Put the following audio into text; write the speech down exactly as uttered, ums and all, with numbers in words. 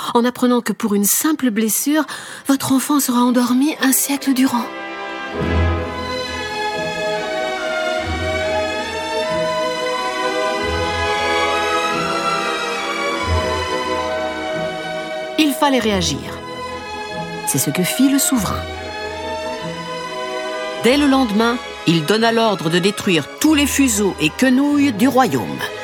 en apprenant que pour une simple blessure, votre enfant sera endormi un siècle durant. Il fallait réagir. C'est ce que fit le souverain. Dès le lendemain, il donna l'ordre de détruire tous les fuseaux et quenouilles du royaume.